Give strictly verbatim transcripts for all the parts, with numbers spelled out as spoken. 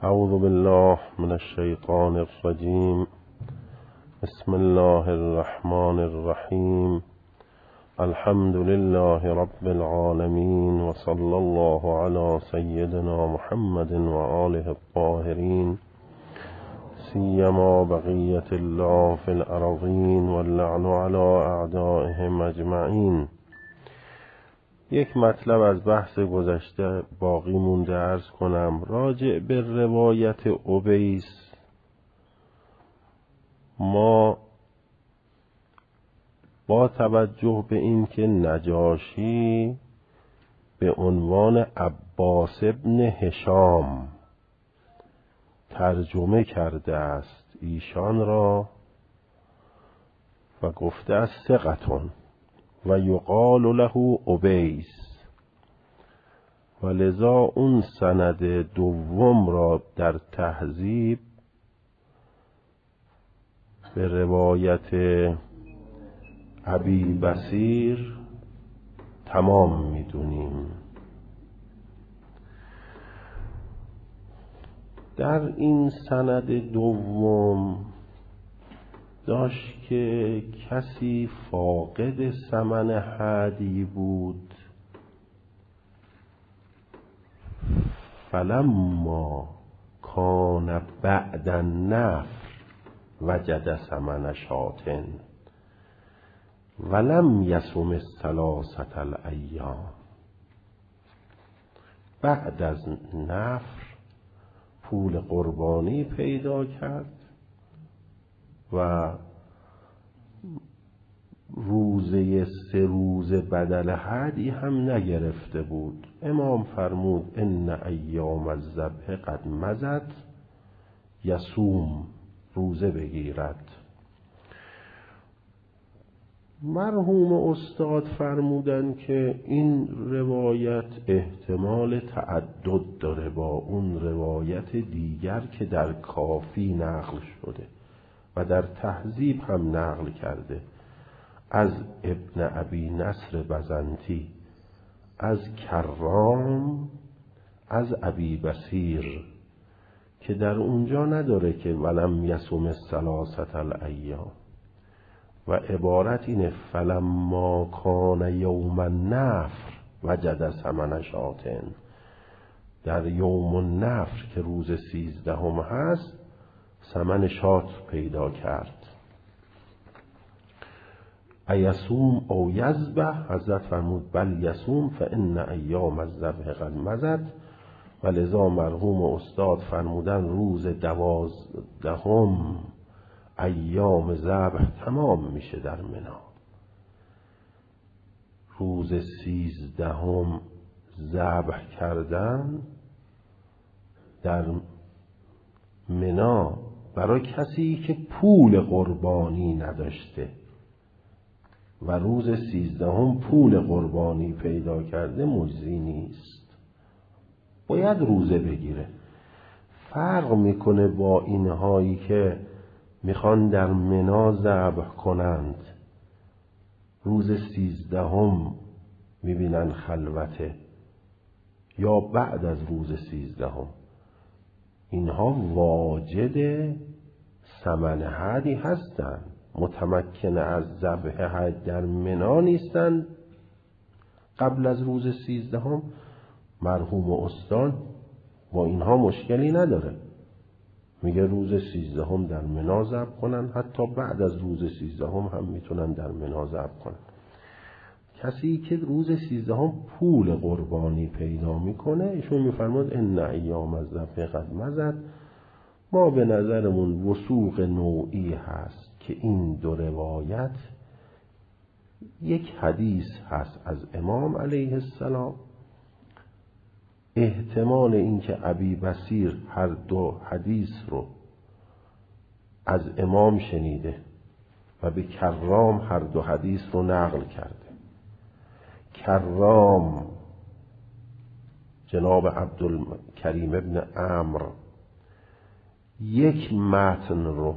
اعوذ بالله من الشیطان الرجیم. بسم الله الرحمن الرحیم. الحمد لله رب العالمین و صلی الله علی سیدنا محمد و آله الطاهرین، سیما بقیة الله فی الارضین واللعن علی اعدائهم اجمعین. یک مطلب از بحث گذشته باقی مونده عرض کنم. راجع به روایت اویس، ما با توجه به این که نجاشی به عنوان عباس ابن هشام ترجمه کرده است ایشان را و گفته است ثقتون و یقال له اویس، و لذا اون سند دوم را در تهذیب به روایت ابی بصیر تمام میدونیم. در این سند دوم داشت که کسی فاقد ثمن هدی بود، فلما کان بعد النفر وجد ثمن شاة ولم یصم الثلاثة الایام. بعد از نفر پول قربانی پیدا کرد و روزه سه روز بدل هدی هم نگرفته بود. امام فرمود ان ایام الذبح قد مضت، یصوم، روزه بگیرد. مرحوم استاد فرمودن که این روایت احتمال تعدد داره با اون روایت دیگر که در کافی نقل شده و در تهذیب هم نقل کرده از ابن ابی نصر بزنتی، از کرام، از ابی بصیر، که در اونجا نداره که ولم یصم الثلاثة الایام و عبارت اینه فلما کان یوم النفر وجد ثمن شاة. در یوم النفر که روز سیزدهم هست ثمن شات پیدا کرد. ایصوم او یذبح، حضرت فرمود بل یصوم فان ایام الذبح قد مضت، و لذا مرحوم استاد فرمودن روز دوازدهم ایام ذبح تمام میشه در منا. روز سیزدهم ذبح کردن در منا برای کسی که پول قربانی نداشته و روز سیزدهم پول قربانی پیدا کرده مجزی نیست، باید روزه بگیره. فرق میکنه با اینهایی که میخوان در منا ذبح کنند، روز سیزدهم میبینن خلوته یا بعد از روز سیزدهم. اینها واجد ثمن هدی هستند، متمکن از ذبح هدی در منا نیستند قبل از روز سیزدهم. مرحوم استاد با اینها مشکلی نداره، میگه روز سیزدهم در منا ذبح کنن، حتی بعد از روز سیزدهم هم میتونن در منا ذبح کنن. کسی که روز سیزدهم پول قربانی پیدا میکنه ایشون میفرماد ان ایام الذبح قد مضت. ما به نظرمون وثوق نوعی هست که این دو روایت، یک حدیث هست از امام علیه السلام، احتمال اینکه ابی بصیر هر دو حدیث رو از امام شنیده و به کرام هر دو حدیث رو نقل کرده. کرام جناب عبدالکریم ابن عمرو یک متن رو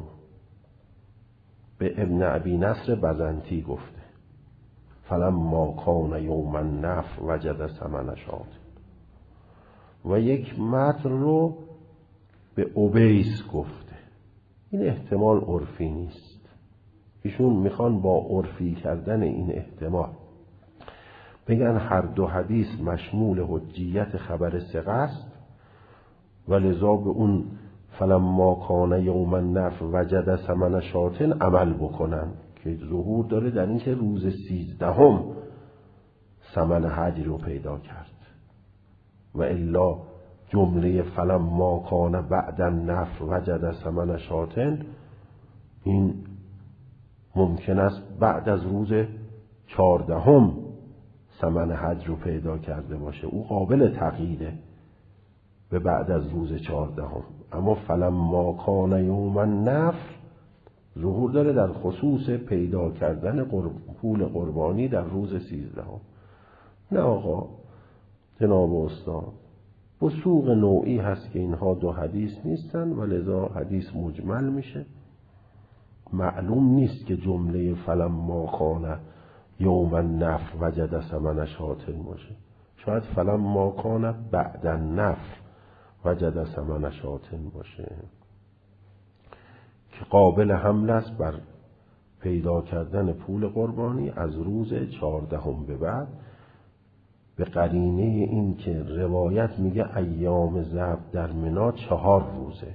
به ابن ابی نصر بزنتی گفته فلما کان یوم النفر وجد ثمن شاة، و یک متن رو به اویس گفته. این احتمال عرفی نیست. ایشون میخوان با عرفی کردن این احتمال بگن هر دو حدیث مشمول حجیت خبر ثقه است و لذا به اون فلما کان یوم النفر وجد ثمن شاتن عمل بکنن که ظهور داره در این که روز سیزدهم ثمن هدی رو پیدا کرد. و الا جمله فلما کان بعد النفر وجد ثمن شاتن این ممکن است بعد از روز چهاردهم ثمن حج رو پیدا کرده باشه، او قابل تغییره به بعد از روز چهاردهم. اما فلما کان یوم النفر ظهور داره در خصوص پیدا کردن قرب... پول قربانی در روز سیزدهم. نه آقا جناب استاد، وثوق نوعی هست که اینها دو حدیث نیستن و لذا حدیث مجمل میشه. معلوم نیست که جمله فلما کان یوم النفر وجد ثمن شاتن باشه. شاید فلما کان بعد النفر وجد ثمن شاتن باشه که قابل حمل است بر پیدا کردن پول قربانی از روز چهاردهم به بعد، به قرینه این که روایت میگه ایام ذبح در منی چهار روزه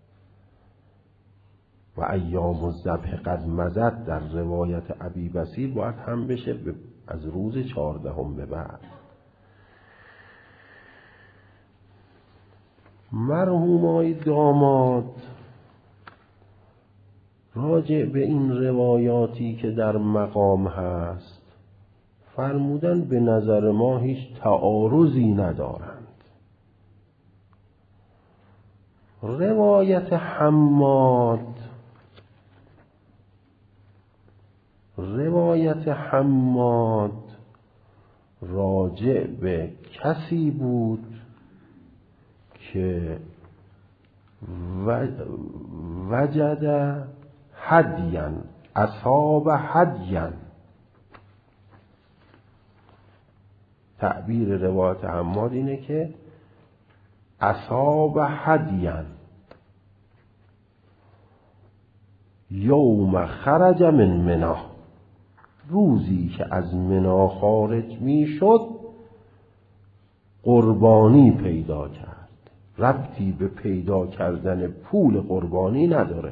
و ایام الذبح قد مضت در روایت ابی بصیر باید هم بشه از روز چهاردهم به بعد. مرحومای داماد راجع به این روایاتی که در مقام هست فرمودن به نظر ما هیچ تعارضی ندارند. روایت حماد روایت حماد راجع به کسی بود که وجد هدیا اصاب هدیا. تعبیر روایت حماد اینه که اصاب هدیا یوم خرج من منی، روزی که از منی خارج می شد قربانی پیدا کرد. ربطی به پیدا کردن پول قربانی نداره.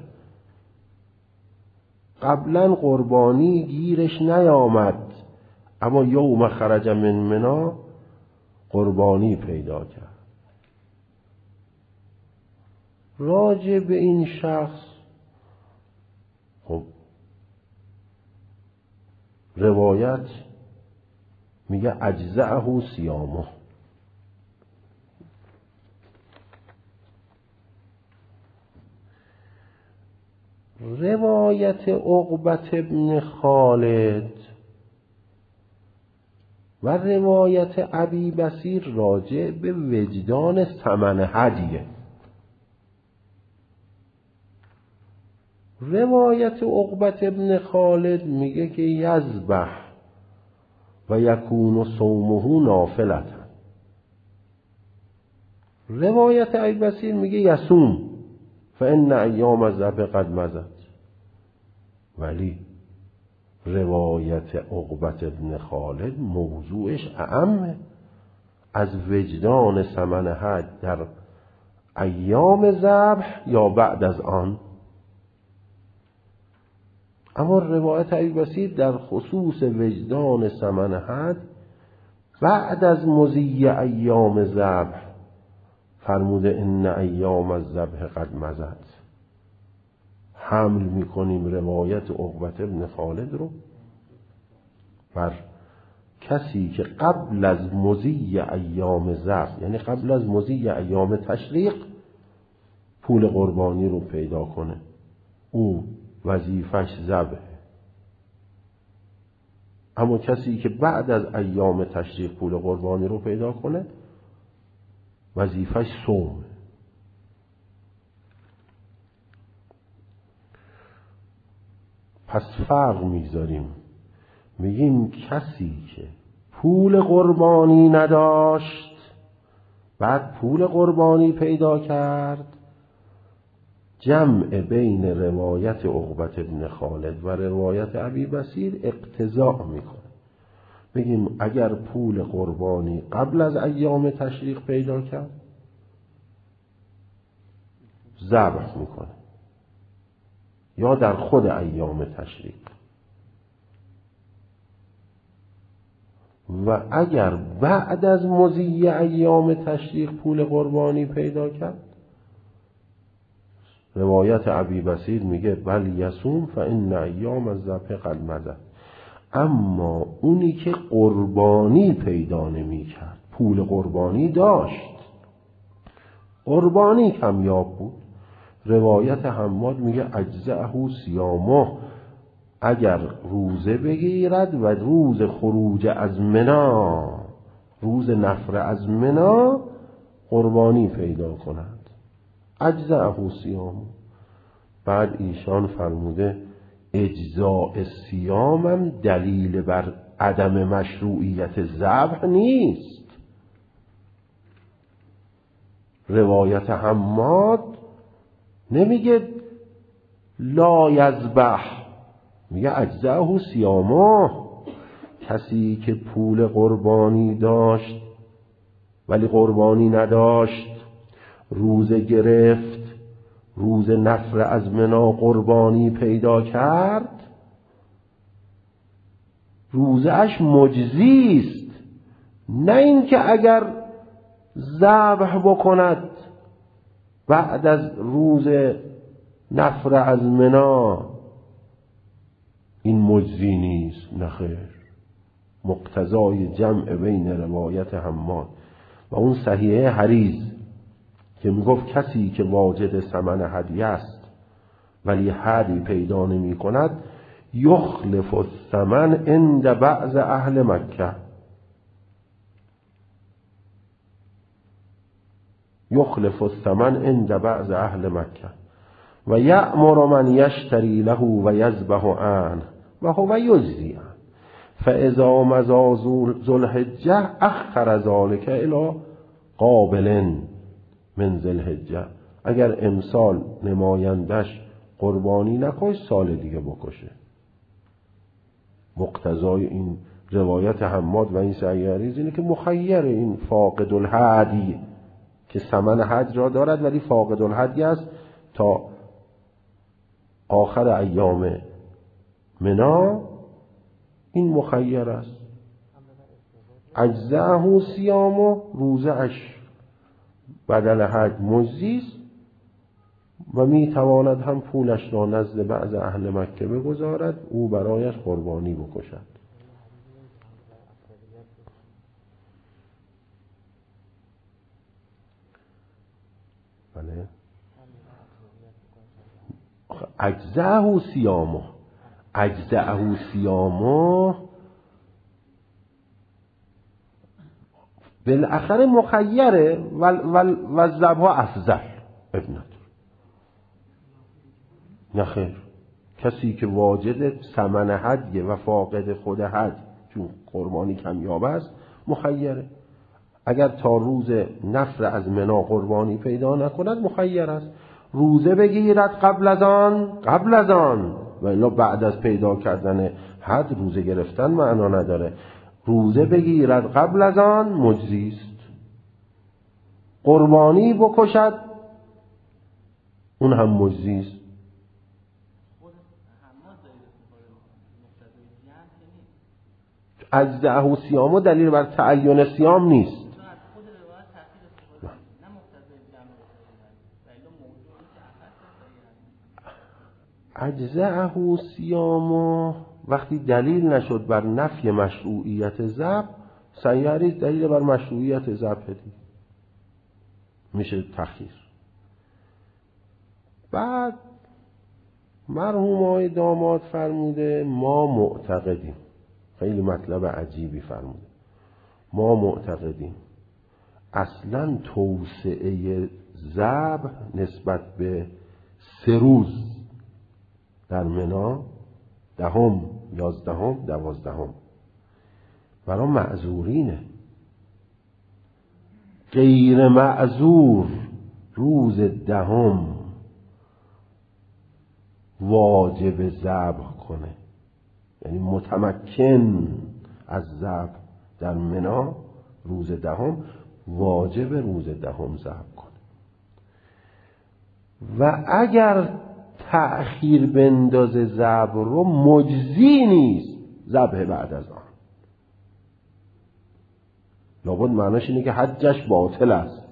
قبلا قربانی گیرش نیامد، اما یوم خرج من منی قربانی پیدا کرد. راجع به این شخص خب روایت میگه اجزعه صیامه. روایت عقبة ابن خالد و روایت ابی بصیر راجع به وجدان ثمن هدیه. روایت عقبة ابن خالد میگه که یذبح و یکون صومه نافلة. روایت ابی بصیر میگه یصوم فان ایام الذبح قد مضت. ولی روایت عقبة ابن خالد موضوعش اعمه، از وجدان ثمن حج در ایام ذبح یا بعد از آن. اما روایت ابی بصیر در خصوص وجدان ثمن حج بعد از مضی ایام ذبح فرموده ان ایام الذبح قد مضت. حمل میکنیم روایت عقبة ابن خالد رو بر کسی که قبل از مضی ایام ذبح، یعنی قبل از مضی ایام تشریق، پول قربانی رو پیدا کنه، او وظیفش ذبح. اما کسی که بعد از ایام تشریق پول قربانی رو پیدا کنه وظیفش صوم. پس فرق میذاریم، میگیم کسی که پول قربانی نداشت بعد پول قربانی پیدا کرد جمع بین روایت عقبة بن خالد و روایت ابی بصیر اقتضاء میکنه. بگیم اگر پول قربانی قبل از ایام تشریق پیدا کرد ذبح میکنه، یا در خود ایام تشریق، و اگر بعد از مضی ایام تشریق پول قربانی پیدا کرد، روایت ابی بصیر میگه بل یصوم فان ایام الذبح قد مضت. اما اونی که قربانی پیدا نمی کرد، پول قربانی داشت، قربانی کمیاب بود، روایت حماد میگه اجزأه صیامه، اگر روزه بگیرد و روز خروج از منی، روز نفر از منی قربانی پیدا کند، اجزأه صیامه. بعد ایشان فرموده اجزاء صیامم دلیل بر عدم مشروعیت ذبح نیست. روایت حماد نمیگه لا یذبح، میگه اجزاءه صیامه. کسی که پول قربانی داشت ولی قربانی نداشت، روزه گرفت، روز نفر از منی قربانی پیدا کرد، روزه اش مجزی است، نه اینکه اگر ذبح بکند بعد از روز نفر از منی این مجزی نیست. نخیر، مقتضای جمع بین روایت حماد و اون صحیحه حریز که میگفت کسی که واجد ثمن هدیه است ولی هدی پیدا نمی کند یخلف الثمن عند بعض اهل مکه، یخلف الثمن عند بعض اهل مکه و یأمر من یشتری له و یذبح عنه و هو یجزی عنه فاذا مضى ذو الحجه اخر ذلك الی قابل من ذی الحجه. اگر امسال نمایندش قربانی نکش سال دیگه بکشه. مقتضای این روایت حماد و این صحیح حدیث اینه که مخیر این فاقد الهدی که ثمن حج را دارد ولی فاقد الهدی است تا آخر ایام منی، این مخیر است. اجزأه صیامه، روزه اش بدل حج مجزی است و می تواند هم پولش را نزد بعض اهل مکه بگذارد، او برایش قربانی بکشد. بله. اجزأه صیامه، اجزأه صیامه بالاخره مخیره و الذبح افضل ابنت. نخیر، کسی که واجد ثمن هدیه و فاقد خود هدی چون قربانی کمیاب است مخیره. اگر تا روز نفر از منی قربانی پیدا نکند مخیر است. روزه بگیرد قبل از آن قبل از آن و الا بعد از پیدا کردن حد روزه گرفتن معنا نداره. روزه بگیرد قبل از آن مجزی است. قربانی بکشد اون هم مجزی است. اجزأه صیامه دلیل بر تعین صیام نیست. اجزأه صیامه وقتی دلیل نشد بر نفی مشروعیت ذبح، صحیح حدیث دلیل بر مشروعیت ذبح دی میشه تخییر. بعد مرحوم آقای داماد فرموده ما معتقدیم، خیلی مطلب عجیبی فرموده، ما معتقدیم اصلا توسعه ذبح نسبت به سه روز در منی، دهم، یازدهم، دوازدهم برای معذورینه. غیر معذور روز دهم واجب ذبح کنه، یعنی متمکن از ذبح در منی روز دهم واجب روز دهم ذبح کنه. و اگر تأخیر بندازه ذبح رو مجزی نیست ذبح بعد از آن. لابد معناش اینه که حجش باطل است.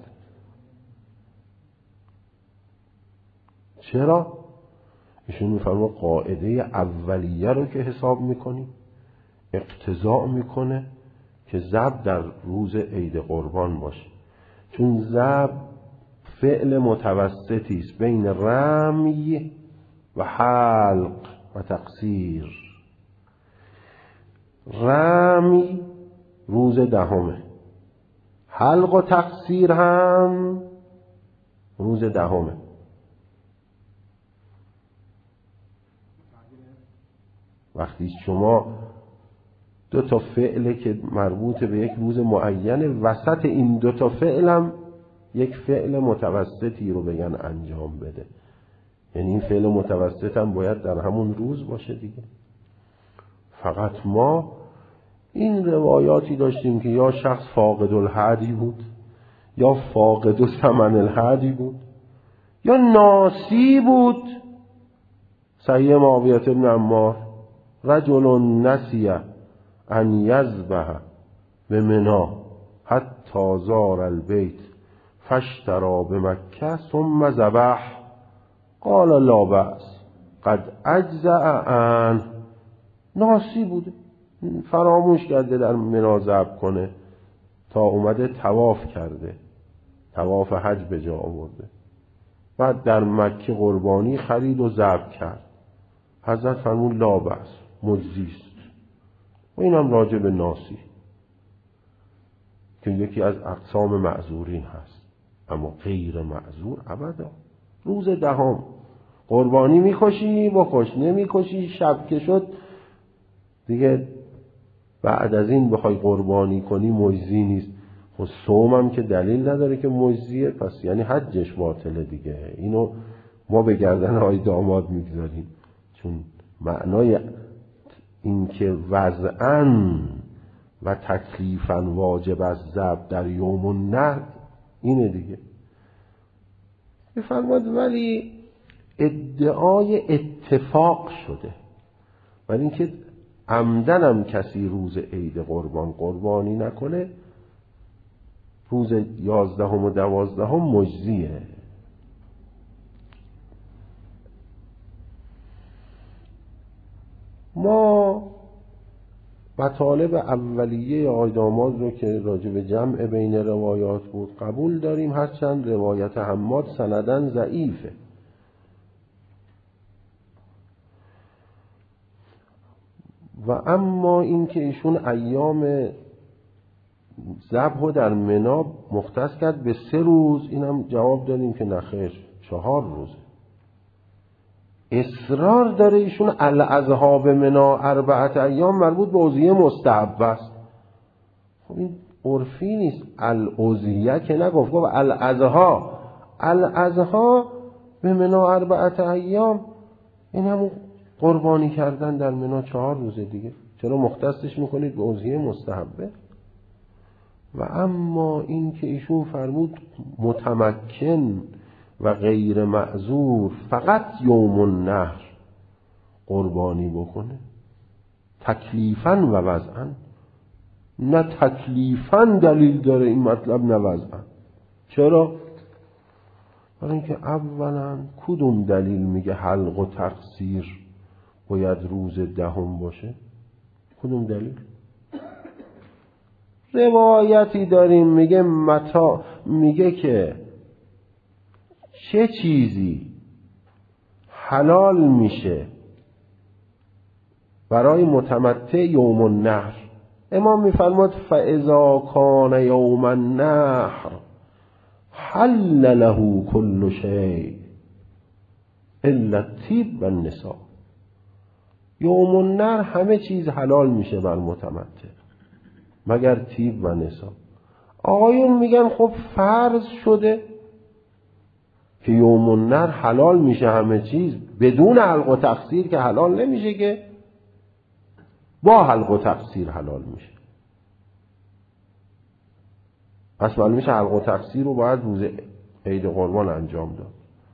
چرا؟ ایشون میفرما قاعده اولیه رو که حساب میکنی اقتضا میکنه که ذبح در روز عید قربان باشه، چون ذبح فعل متوسطی است بین رمی و حلق و تقصیر. رمی روز دهمه، حلق و تقصیر هم روز دهمه. وقتی شما دو تا فعله که مربوط به یک روز معینه، وسط این دو تا فعلم یک فعل متوسطی رو بگن انجام بده، یعنی این فعل متوسط هم باید در همون روز باشه دیگه. فقط ما این روایاتی داشتیم که یا شخص فاقد الهدی بود، یا فاقد ثمن الهدی بود، یا ناسی بود. صحیح معاویه بن عمار رجل نسی ان یذبح بمنی حتی زار البیت فاشتری بمکه ثم ذبح قال لا بأس قد اجزأ عنه. ناسی بوده، فراموش کرده در منی ذبح کنه تا اومده طواف کرده، طواف حج به جا آورده، بعد در مکه قربانی خرید و ذبح کرد. حضرت فرمود لا بأس، مجزیست. و اینم راجع به ناسی که یکی از اقسام معذورین هست، اما غیر معذور ابدا. روز دهم قربانی میکشی بکش، نمیکشی شب که شد دیگه بعد از این بخوای قربانی کنی مجزی نیست. خب صوم هم که دلیل نداره که مجزیه، پس یعنی حجش باطله دیگه. اینو ما به گردن های داماد میگذاریم، چون معنای این که وضعاً و تکلیفاً واجب از ذبح در یوم النحر اینه دیگه. بفرماد ولی ادعای اتفاق شده، ولی اینکه عمدن هم کسی روز عید قربان قربانی نکنه روز یازدهم و دوازدهم مجزیه. ما مطالب اولیه آقای داماد رو که راجع به جمع بین روایات بود قبول داریم، هرچند روایت حماد سندن ضعیفه. و اما این که ایشون ایام ذبح رو در منی مختص کرد به سه روز، اینم جواب دادیم که نخیر، چهار روزه. اصرار داره ایشون الاضحی به منی اربعت ایام مربوط به اضحیه مستحب است. خب این عرفی نیست. الاضحیه که نگفت، گفت الاضحی. الاضحی به منی اربعت ایام، این همون قربانی کردن در منی چهار روزه دیگه. چرا مختصش میکنید به اضحیه مستحبه؟ و اما این که ایشون فرمود متمکن و غیر معذور فقط یوم النحر قربانی بکنه، تکلیفاً و وضعاً، نه تکلیفاً دلیل داره این مطلب نه وضعاً. چرا؟ برای اینکه اولاً کدوم دلیل میگه حلق و تقصیر باید روز دهم باشه؟ کدوم دلیل؟ روایتی داریم میگه متا، میگه که چه چیزی حلال میشه برای متمتع یوم النحر. امام میفرماد فاذا کان یوم النحر حل له کل شیء الا الطیب و النساء. یوم النحر همه چیز حلال میشه بر متمتع مگر طیب و نساء. آقایون میگن خب فرض شده که یوم النحر حلال میشه همه چیز، بدون حلق و تقصیر که حلال نمیشه، که با حلق و تقصیر حلال میشه. پس معلوم میشه حلق و تقصیر رو باید روز عید قربان انجام داد.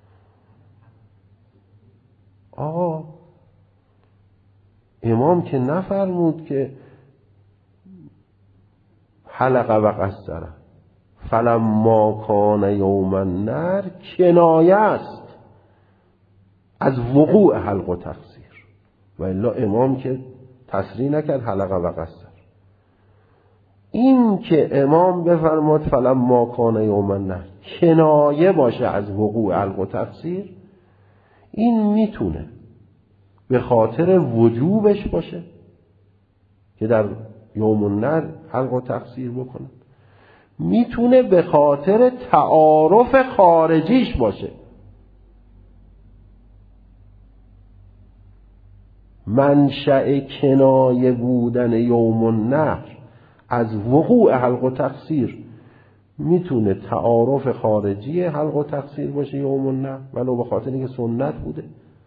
آقا امام که نفرمود که حلق و قصر، فلما کان یوم النحر کنایه است از وقوع حلق و تقصیر، و الا امام که تصریح نکرد حلق و قصر. این که امام بفرماد فلما کان یوم النحر کنایه باشه از وقوع حلق و تقصیر، این میتونه به خاطر وجوبش باشه که در یوم النحر حلق و تقصیر بکنه، میتونه به خاطر تعارف خارجیش باشه. منشأ کنایه بودن یوم النحر از وقوع حلق و تقصیر میتونه تعارف خارجی حلق و تقصیر باشه یوم النحر، ولو به خاطر اینکه سنت بوده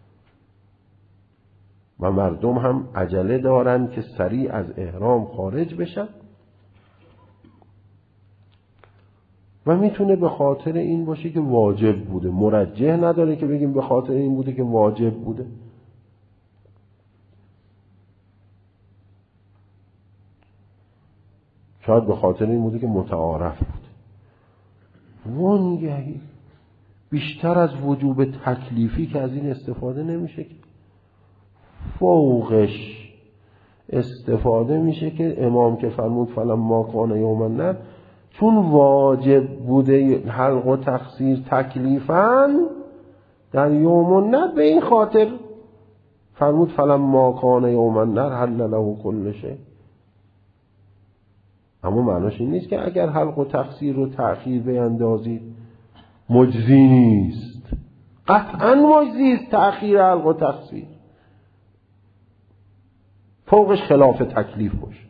و مردم هم عجله دارن که سریع از احرام خارج بشن، و میتونه به خاطر این باشه که واجب بوده. مرجح نداره که بگیم به خاطر این بوده که واجب بوده. شاید به خاطر این بوده که متعارف بوده. وانگهی بیشتر از وجوب تکلیفی که از این استفاده نمیشه، که فوقش استفاده میشه که امام که فرمود فلما کان یوم النحر، چون واجب بوده حلق و تقصیر تکلیفاً در یوم النحر، به این خاطر فرمود فلما کان یوم النحر حل له کل شیء. اما معناش این نیست که اگر حلق و تقصیر رو تأخیر بیندازید مجزی نیست. قطعاً مجزی است تأخیر حلق و تقصیر، فوقش خلاف تکلیف باشه.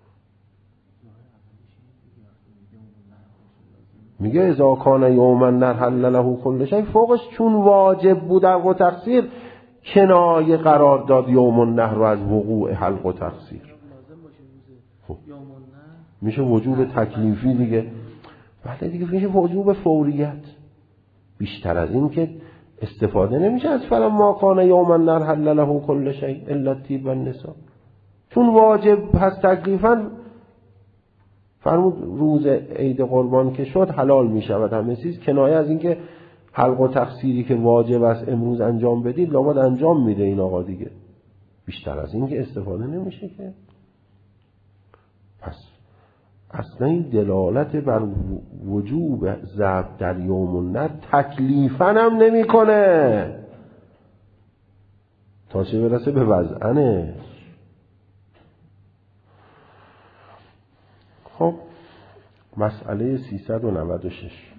میگه اذا کان یوم النحر حل له کل شیء، فوقش چون واجب بود حلق و تقصیر کنایه قرار داد یوم النحر رو از وقوع حلق و تقصیر. خب میشه وجوب تکلیفی دیگه. بله دیگه میشه وجوب فوریت. بیشتر از این که استفاده نمیشه از فلما کان یوم النحر حل له کل شیء الا الطیب والنساء، چون واجب هست تکلیفاً. فرمود روز عید قربان که شد حلال می شود همه چیز، کنایه از این که حلق و تقصیری که واجب است امروز انجام بدید لابد انجام میده این آقا دیگه. بیشتر از این که استفاده نمیشه که. پس اصلا این دلالت بر وجوب ذبح در یوم النحر تکلیفاً هم نمی کنه تا چه برسه به وضعنه. خب مسئله سیصد و نود و شش،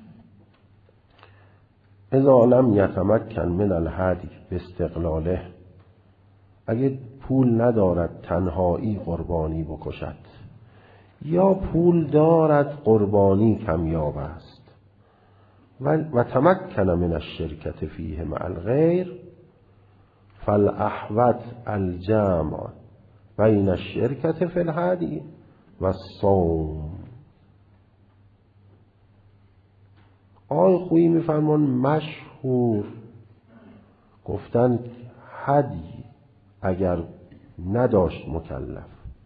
اذا لم یتمکن من الهدی باستقلاله، اگه پول ندارد تنهایی قربانی بکشد، یا پول دارد قربانی کمیاب است، و, و تمکن من الشرکت فیه مع الغیر، فالاحوط الجمع بین الشرکت فی الهدی و الصوم. آقای خویی میفرمان مشهور گفتن هدی اگر نداشت مکلف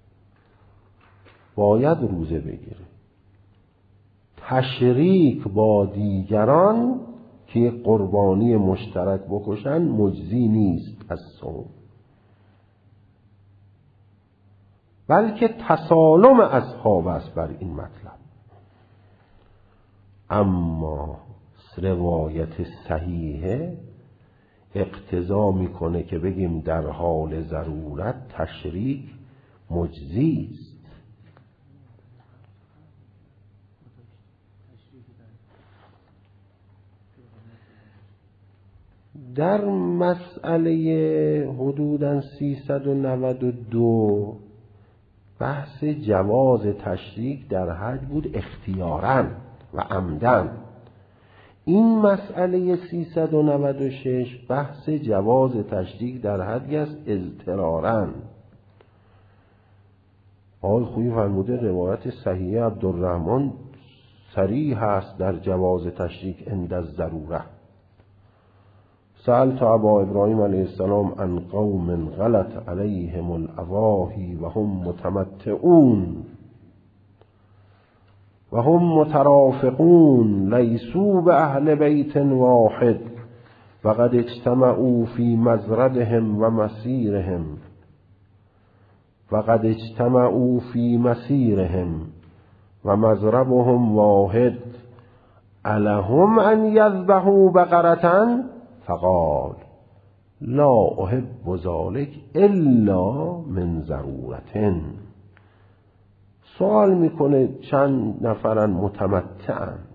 باید روزه بگیره. تشریک با دیگران که قربانی مشترک بکشن مجزی نیست از صوم، بلکه تسالم اصحاب است بر این مطلب. اما روایت صحیحه اقتضا میکنه که بگیم در حال ضرورت تشریک مجزی است. در مسئله حدوداً سیصد و نود و دو بحث جواز تشریک در حج بود اختیاراً و عمدن. این مسئله سیصد و نود و شش بحث جواز تشریک در حدی است اضطراراً. آقای خویی فرموده روایت صحیح عبدالرحمن صریح است در جواز تشریک عند الضروره. سألت ابا ابراهیم علیه السلام عن قوم غلط علیهم الاواهی و هم متمتعون و هم مترافقون لیسوا باهل بیت واحد وقد اجتمعوا فی مزربهم و مسیرهم وقد اجتمعوا فی مسیرهم و مزربهم واحد الهم ان یذبحوا بقرة فقال لا احب ذلك الا من ضرورة. سوال میکنه چند نفرن متمتعند،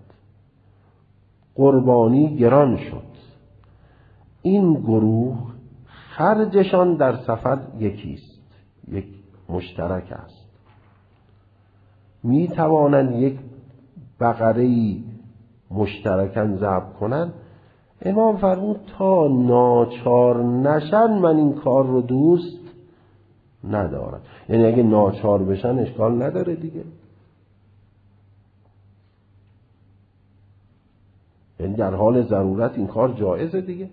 قربانی گران شد، این گروه خرجشان در سفر یکیست، یک مشترک است، می توانند یک بقره‌ای مشترکاً ذبح کنند. امام فرمود تا ناچار نشن من این کار رو دوست ندارم. یعنی اگه ناچار بشن اشکال نداره دیگه، یعنی در حال ضرورت این کار جایزه دیگه.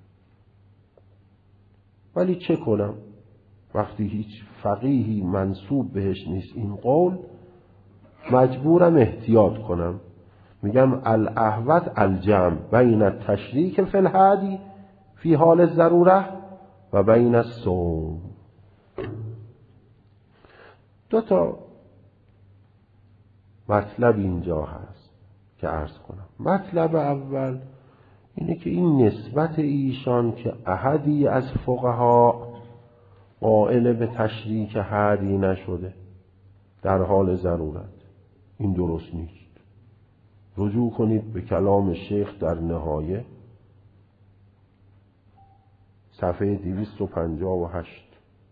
ولی چه کنم وقتی هیچ فقیهی منسوب بهش نیست این قول، مجبورم احتیاط کنم. میگم الاحوط الجمع بین التشریک فی الهدی فی حال الضروره و بین الصوم. دو تا مطلب اینجا هست که عرض کنم. مطلب اول اینه که این نسبت ایشان که احدی از فقها قائل به تشریک هدی نشده در حال ضرورت، این درست نیست. رجوع کنید به کلام شیخ در نهایه صفحه دویست و پنجاه و هشت،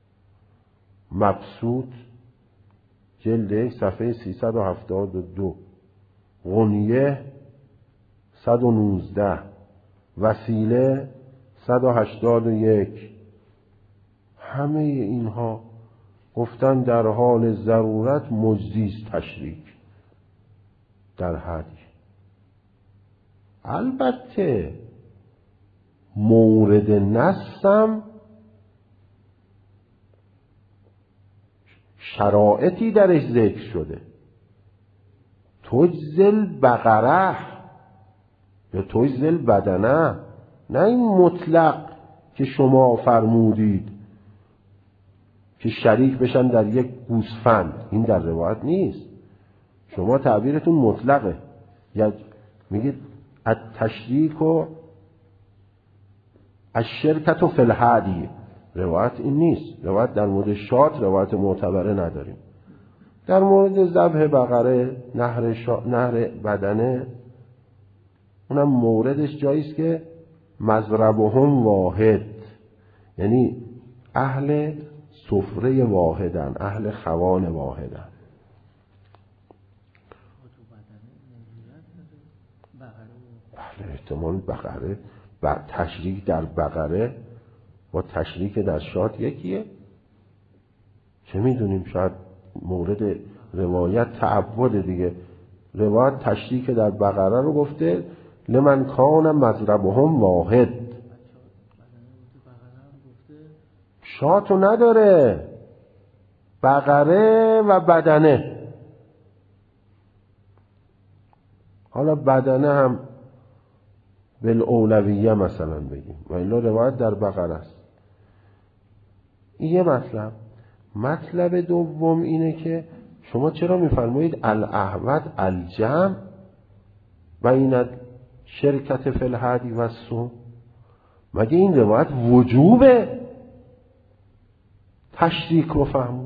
مبسوط جلد یک صفحه سیصد و هفتاد و دو، غنیه صد و نوزده، وسیله صد و هشتاد و یک. همه اینها گفتن در حال ضرورت مجزی تشریک در حدی. البته مورد نصم شرایطی درش ذکر شده، تجزل بقره یا تجزل بدنه، نه این مطلق که شما فرمودید که شریک بشن در یک گوسفند، این در روایت نیست. شما تعبیرتون مطلقه، یا میگید التشریک و الشرکت فی الهدی، روایت این نیست. روایت در مورد شات روایت معتبره نداریم. در مورد ذبح بقره، نهر, شا... نهر بدنه، اونم موردش جاییست که مزربهم واحد، یعنی اهل سفره واحدن، اهل خوان واحدن. بله احتمال بقره و تشریک در بقره با تشریک در شات یکیه. چه میدونیم، شاید مورد روایت تعبد دیگه. روایت تشریک در بقره رو گفته لمن کان مضربهم واحد، شاتو نداره، بقره و بدنه. حالا بدنه هم بالاولویه مثلا بگیم، و الا روایت در بقره است. این یه مطلب. مطلب دوم اینه که شما چرا میفرمایید الاحوط الجمع بین شرکت فی الهدی و الصوم؟ مگه این روایت وجوبه تشریک رو فهمون؟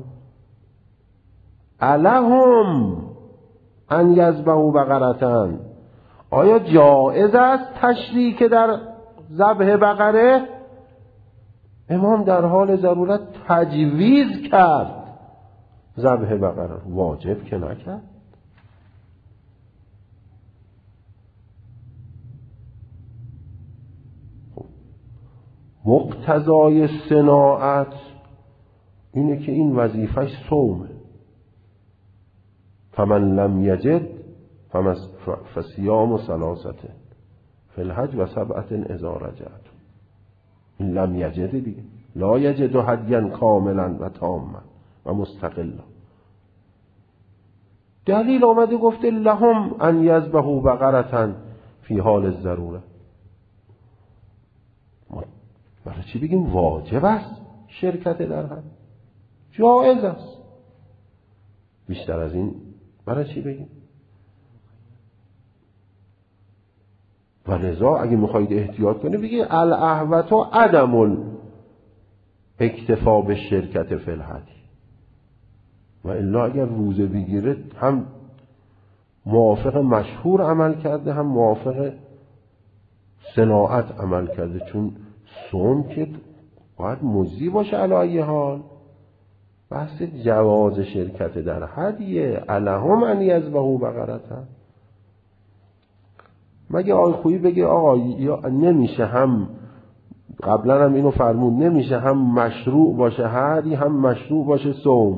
الهم ان یذبحوا بقرة، آیا جایز است تشریک در ذبح بقره؟ امام در حال ضرورت تجویز کرد ذبح بقره، واجب که نکرد. مقتضای صناعت اینه که این وظیفش صومه. فمن لم یجد فصیام ثلاثه فی الحج و سبعة اذا رجعت. این لم یجد دیگه، لا یجد هدیا کاملا و تاما و مستقلا. دلیل آمده گفته لهم ان یذبحوا بقرة فی حال الضروره. برای چی بگیم واجب است شرکت در حج؟ جایز است. بیشتر از این برای چی بگیم؟ و لذا اگه میخواید احتیاط کنید بگید الاحوط و عدم اکتفا به شرکت فی الحج. و الا اگر روزه بگیره هم موافق مشهور عمل کرده هم موافق صناعت عمل کرده، چون صوم که باید مجزی باشه علی ای حال. بحث جواز شرکت در حجیه. الهم ان یذبحوا بقرة. مگه آقای خویی بگه آقا یا نمیشه، هم قبلا هم اینو فرمود، نمیشه هم مشروع باشه حدی هم مشروع باشه صوم.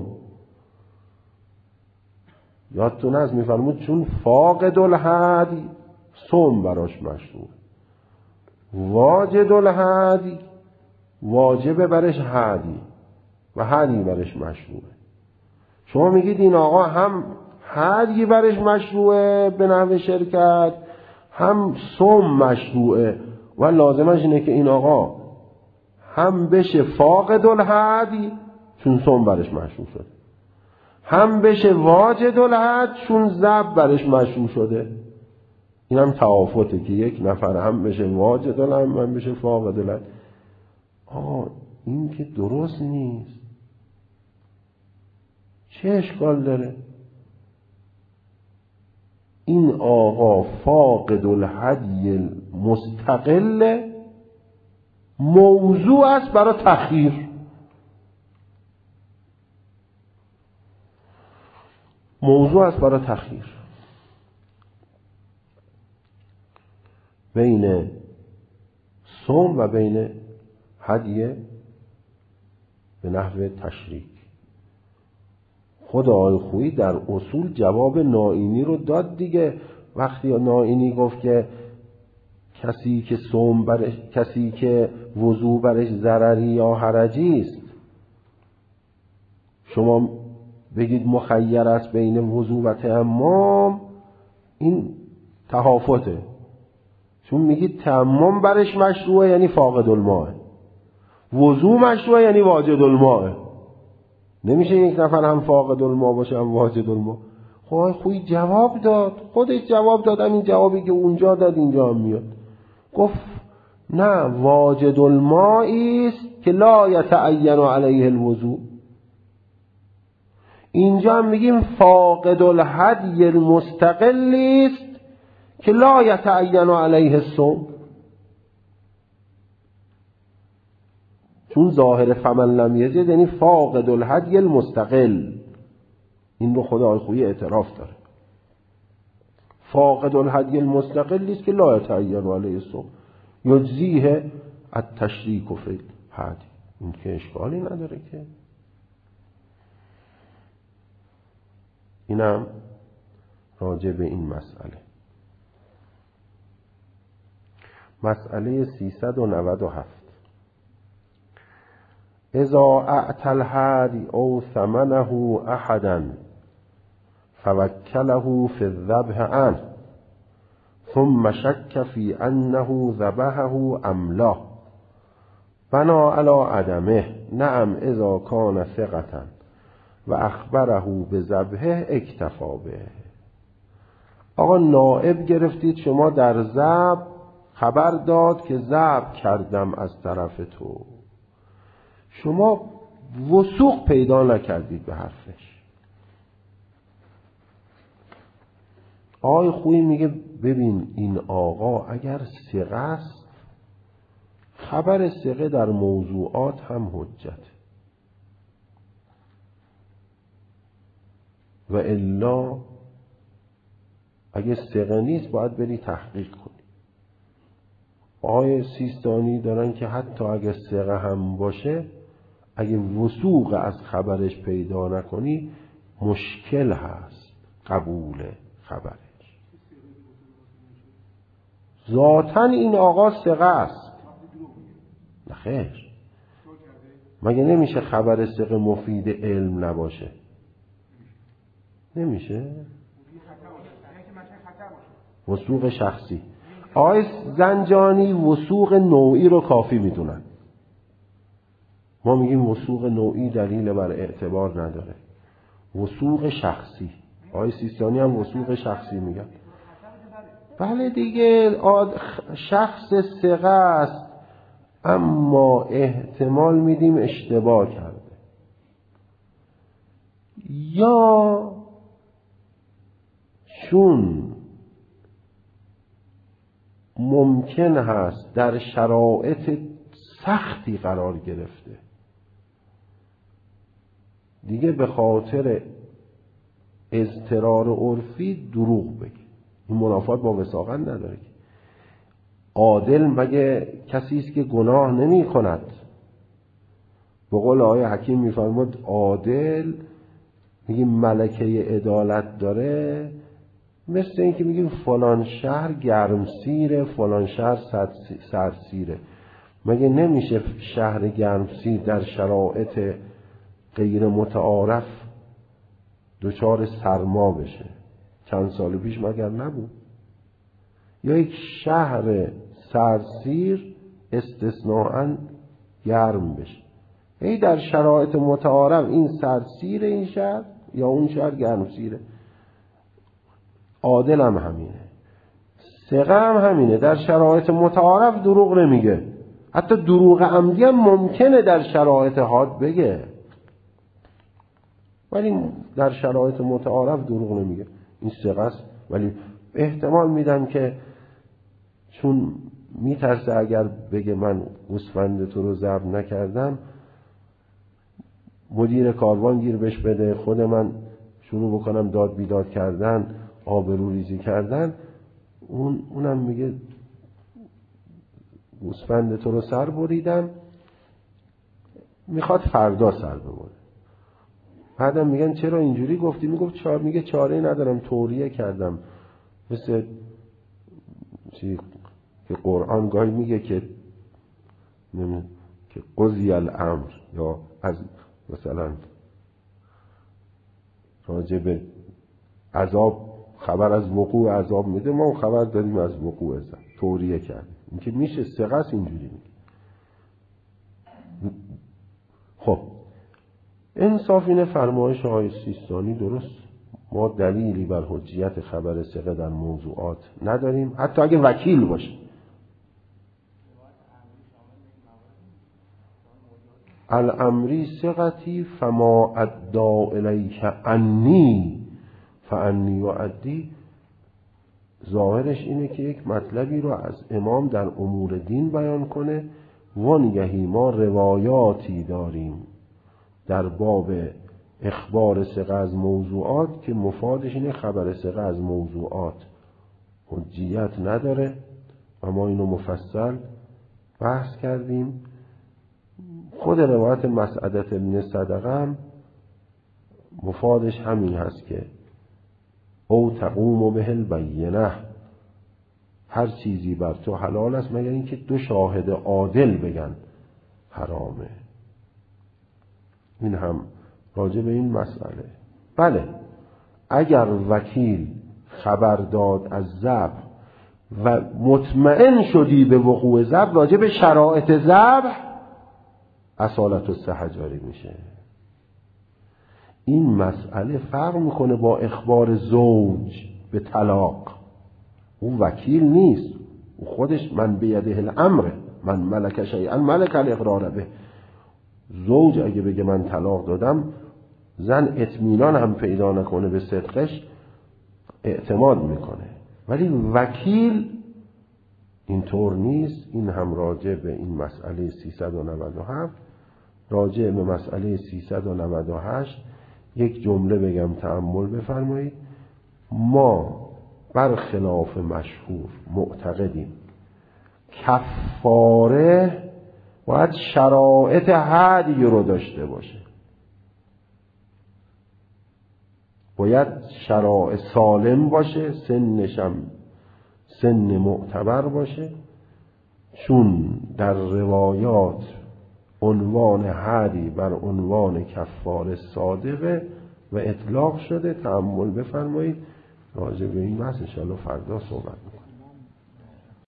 یادتون از میفرمود چون فاقد الحدی صوم براش مشروع، واجد الحدی واجب برش حدی و حدی برش مشروعه. شما میگید این آقا هم حدی برش مشروعه به نحو شرکت، هم صوم مشروعه و لازمش اینه که این آقا هم بشه فاقد الحدی چون صوم برش مشروع شده، هم بشه واجد الحد چون ذبح برش مشروع شده. این هم توافته که یک نفر هم بشه واجد الحد هم بشه فاقد الحد. آه این که درست نیست. چه اشکال داره؟ این آقا فاقد الحدی مستقل موضوع است برای تخییر. موضوع است برای تخییر بین صوم و بین هدیه به نحو تشریک. خود آقای خویی در اصول جواب نائینی رو داد دیگه. وقتی نائینی گفت که کسی که صوم برش، کسی که وضو برش ضرری یا حرجی است، شما بگید مخیر است بین وضو و تیمم، این تهافته. چون میگید تیمم برش مشروعه یعنی فاقد الماء، وضو مشروعه یعنی واجد الماء. نمیشه یک نفر هم فاقد الماء باشه هم واجد الماء. خب خوی جواب داد، خودش جواب داد. این جوابی که اونجا داد اینجا هم میاد. گفت نه، واجد الماء است که لا یتعین علیه الوضوء. اینجا هم میگیم فاقد الحدی المستقل است که لا یتعین علیه الصوم. چون ظاهر فمن لم یجد یعنی فاقد الحدی المستقل. این رو خدا آقای خویی اعتراف داره. فاقد الحدی المستقل است که لا یتعین علیه الصوم یجزیه التشریک فی الحدی. این که اشکالی نداره که. اینم راجع به این مسئله. مسئله سیصد و نود و هفت. اذا اعطى الحادی او ثمنه احدا فوکله فی الذبح عنه ثم شک فی انه ذبحه ام لا بنا علی عدمه نعم اذا کان ثقة و اخبره به ذبحه اکتفا به. آقا نائب گرفتید شما در ذبح، خبر داد که ذبح کردم از طرف تو، شما وثوق پیدا نکردید به حرفش. آقای خویی میگه ببین این آقا اگر ثقه است، خبر ثقه در موضوعات هم حجت، و الا اگه ثقه نیست باید بری تحقیق کنی. آقای سیستانی دارن که حتی اگه ثقه هم باشه، اگه وثوق از خبرش پیدا نکنی مشکل هست قبول خبرش. ذاتاً این آقا ثقه است. نخیر، مگه نمیشه خبر ثقه مفید علم نباشه؟ نمیشه. وثوق شخصی، آقای زنجانی وثوق نوعی رو کافی میدونن. ما میگیم وثوق نوعی دلیل بر اعتبار نداره. وثوق شخصی، آقای سیستانی هم وثوق شخصی میگن. بله دیگه، شخص ثقه است اما احتمال میدیم اشتباه کرده، یا چون ممکن هست در شرایط سختی قرار گرفته، دیگه به خاطر اضطرار عرفی دروغ بگه. این منافات با وثاقت نداره. عادل مگه کسی است که گناه نمی کند؟ به قول آقای حکیم میفرمود عادل میگیم ملکه عدالت داره، مثل این که میگیم فلان شهر گرمسیره فلان شهر سردسیره. مگه نمیشه شهر گرمسیر در شرایط غیر متعارف دچار سرما بشه؟ چند سال پیش مگر نبود؟ یا یک شهر سردسیر استثناءً گرم بشه؟ ای در شرایط متعارف این سردسیر این شهر یا اون شهر گرمسیره. عادل هم همینه، ثقه هم همینه، در شرایط متعارف دروغ نمیگه. حتی دروغ عمدی هم ممکنه در شرایط حاد بگه، ولی در شرایط متعارف دروغ نمیگه. این ثقه است. ولی احتمال میدم که چون میترسه اگر بگه من گوسفند تو رو ضبط نکردم مدیر کاروان گیر بهش بده، خود من شروع بکنم داد بیداد کردن، آبرو ریزی کردن، اون اونم میگه گوسفند تو رو سر بریدم، میخواد فردا سر ببره. بعدم میگن چرا اینجوری گفتی؟ میگفت چاره، میگه چاره ندارم، توریه کردم. مثل چی که قرآن گاهی میگه که نمی... که قضی الامر، یا از مثلا راجع به عذاب خبر از وقوع عذاب میده، ما خبر دادیم از وقوع عذاب، توریه کردیم. این که میشه ثقه است اینجوری میگه. خب انصاف اینه فرمایش آقای سیستانی درست، ما دلیلی بر حجیت خبر ثقه در موضوعات نداریم، حتی اگه وکیل باشه. الامری ثقتی فما ادعا الیک انی فانی یعدی. ظاهرش اینه که یک مطلبی رو از امام در امور دین بیان کنه. وانگهی ما روایاتی داریم در باب اخبار ثقه از موضوعات که مفادش اینه خبر ثقه از موضوعات حجیت نداره و ما اینو مفصل بحث کردیم. خود روایت مسعدة ابن صدقه هم مفادش همین هست که او تقوم به البینه، هر چیزی بر تو حلال است مگر اینکه دو شاهد عادل بگن حرامه. این هم راجع به این مسئله. بله اگر وکیل خبر داد از ذبح و مطمئن شدی به وقوع ذبح، راجع به شرایط ذبح اصالت الصحه جاری میشه. این مسئله فرق میکنه با اخبار زوج به طلاق. اون وکیل نیست، او خودش من بیده الامر، من ملک شیئا ملک الاقرار به. زوج اگه بگه من طلاق دادم، زن اطمینان هم پیدا نکنه به صدقش، اعتماد میکنه. ولی وکیل اینطور نیست. این هم راجع به این مسئله سیصد و نود و هفت. راجع به مسئله سیصد و نود و هشت یک جمله بگم تأمل بفرمایید. ما برخلاف مشهور معتقدیم کفاره باید شرایط هدی رو داشته باشه، باید شرایط سالم باشه، سنشم سن معتبر باشه، چون در روایات عنوان هدی بر عنوان کفاره صادقه و اطلاق شده. تأمل بفرمایید، راجع به این بحث ان شاءالله فردا صحبت می‌کنیم.